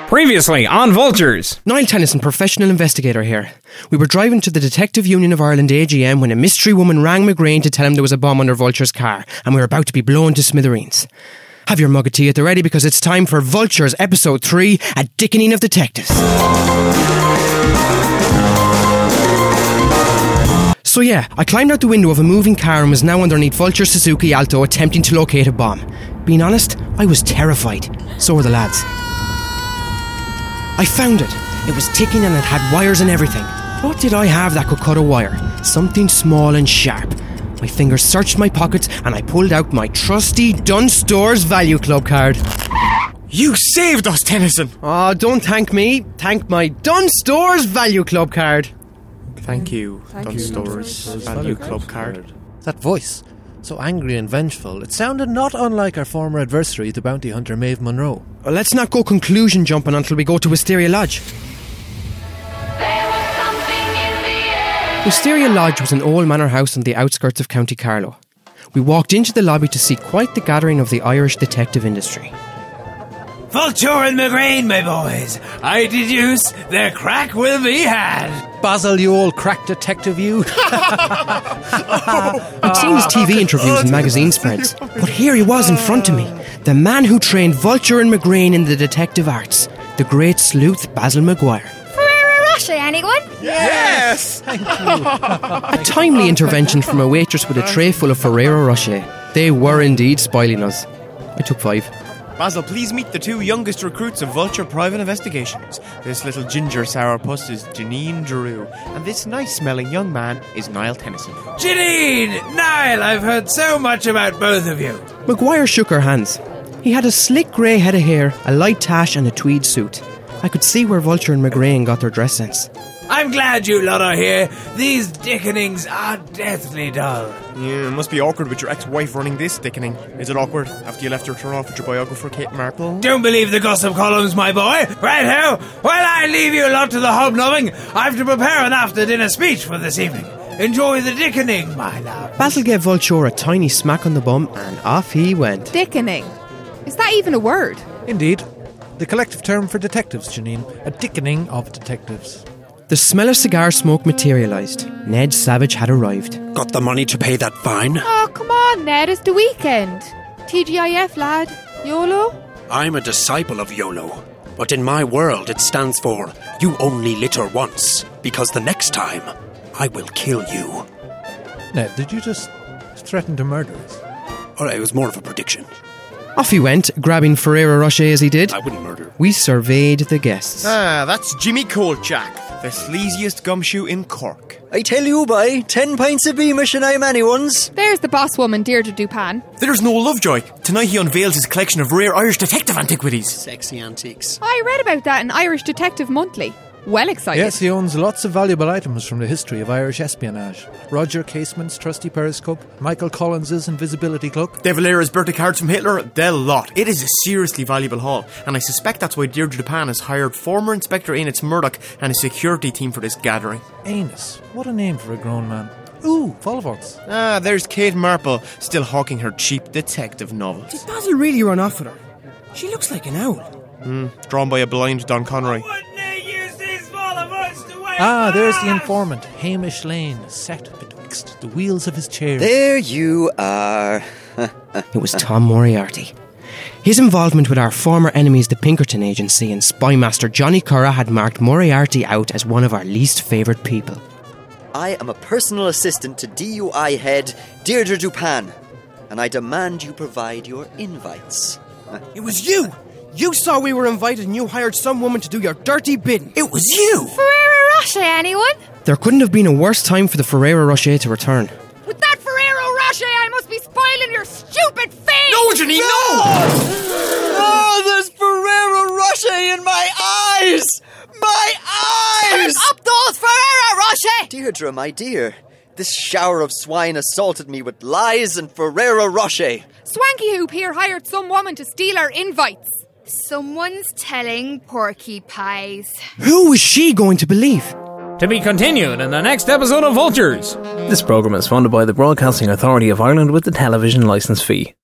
Previously on Vultures. Niall Tennyson, professional investigator here. We were driving to the Detective Union of Ireland AGM when a mystery woman rang McGrain to tell him there was a bomb under Vulture's car and we were about to be blown to smithereens. Have your mug of tea at the ready because it's time for Vultures Episode 3, A Dickening of Detectives. So yeah, I climbed out the window of a moving car and was now underneath Vulture's Suzuki Alto attempting to locate a bomb. Being honest, I was terrified. So were the lads. I found it. It was ticking and it had wires and everything. What did I have that could cut a wire? Something small and sharp. My fingers searched my pockets and I pulled out my trusty Dunnes Stores Value Club card. You saved us, Tennyson! Oh, don't thank me. Thank my Dunnes Stores Value Club card. Thank you, Dunnes Stores Value Club card. That voice, so angry and vengeful, it sounded not unlike our former adversary, the bounty hunter Maeve Monroe. Well, let's not go conclusion jumping until we go to Wisteria Lodge. Wisteria Lodge was an old manor house on the outskirts of County Carlow. We walked into the lobby to see quite the gathering of the Irish detective industry. Vulture and McGrain, my boys. I deduce the crack will be had. Basil, you old crack detective, you. I'd seen his TV interviews and magazine spreads, but here he was in front of me, the man who trained Vulture and McGrain in the detective arts, the great sleuth Basil Maguire. Ferrero Rocher, anyone? Yes! Thank you. A timely intervention from a waitress with a tray full of Ferrero Rocher. They were indeed spoiling us. I took 5. Basil, please meet the 2 youngest recruits of Vulture Private Investigations. This little ginger sourpuss is Janine Giroux, and this nice-smelling young man is Niall Tennyson. Janine! Niall, I've heard so much about both of you. Maguire shook her hands. He had a slick grey head of hair, a light tash and a tweed suit. I could see where Vulture and McGrain got their dress sense. I'm glad you lot are here. These dickenings are deathly dull. Yeah, it must be awkward with your ex-wife running this dickening. Is it awkward after you left her turn off with your biographer, Kate Marple? Don't believe the gossip columns, my boy. Right-ho, while I leave you lot to the hobnobbing, I've to prepare an after-dinner speech for this evening. Enjoy the dickening, my love. Basil gave Vulture a tiny smack on the bum and off he went. Dickening. Is that even a word? Indeed. The collective term for detectives, Janine. A dickening of detectives. The smell of cigar smoke materialised. Ned Savage had arrived. Got the money to pay that fine? Oh, come on, Ned, it's the weekend. TGIF, lad. YOLO? I'm a disciple of YOLO, but in my world it stands for you only litter once, because the next time I will kill you. Ned, did you just threaten to murder us? Alright, it was more of a prediction. Off he went, grabbing Ferrero Rocher as he did. I wouldn't murder. We surveyed the guests. Ah, that's Jimmy Kolchak, the sleaziest gumshoe in Cork. I tell you, boy, 10 pints of Beamish and I'm anyone's. There's the boss woman, Deirdre Dupin. There's Noel Lovejoy. Tonight he unveils his collection of rare Irish detective antiquities. Sexy antiques. I read about that in Irish Detective Monthly. Well excited. Yes, he owns lots of valuable items from the history of Irish espionage. Roger Casement's trusty periscope, Michael Collins's invisibility cloak. De Valera's birthday cards from Hitler, the lot. It is a seriously valuable haul, and I suspect that's why Deirdre Dupin has hired former Inspector Anus Murdoch and his security team for this gathering. Anus. What a name for a grown man. Ooh, Volleyballs. Ah, there's Kate Marple, still hawking her cheap detective novels. Did Basil really run off with her? She looks like an owl. Drawn by a blind Don Conroy. Ah, there's the informant, Hamish Lane, set betwixt the wheels of his chair. There you are. It was Tom Moriarty. His involvement with our former enemies, the Pinkerton Agency, and spymaster Johnny Curra had marked Moriarty out as one of our least favourite people. I am a personal assistant to DUI head Deirdre Dupin, and I demand you provide your invites. It was you! You saw we were invited and you hired some woman to do your dirty bidding. It was you! Ferrero Rocher, anyone? There couldn't have been a worse time for the Ferrero Rocher to return. With that Ferrero Rocher, I must be spoiling your stupid face! No, Janine, no! Oh, there's Ferrero Rocher in my eyes! My eyes! Up those Ferrero Rocher! Deirdre, my dear, this shower of swine assaulted me with lies and Ferrero Rocher. Swanky Hoop here hired some woman to steal our invites. Someone's telling Porky Pies. Who was she going to believe? To be continued in the next episode of Vultures. This programme is funded by the Broadcasting Authority of Ireland with the television licence fee.